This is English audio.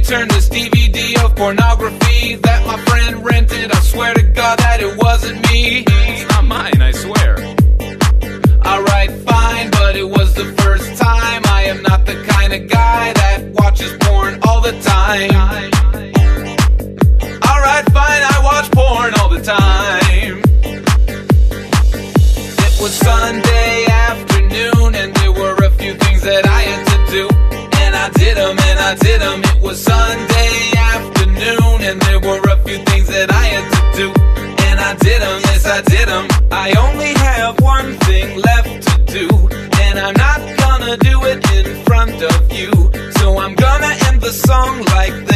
return this DVD of pornography that my friend rented. I swear to God that it wasn't me. It's not mine, I swear. Alright, fine, but it was the first time. I am not the kind of guy that watches porn all the time. Alright, fine, I watch porn all the time. It was Sunday afternoon, and there were a few things that I had to do. And I did them, and I did them. It was Sunday afternoon, and there were a few things that I had to do. And I did them, yes I did them. I only have one thing left to do, and I'm not gonna do it in front of you. So I'm gonna end the song like this.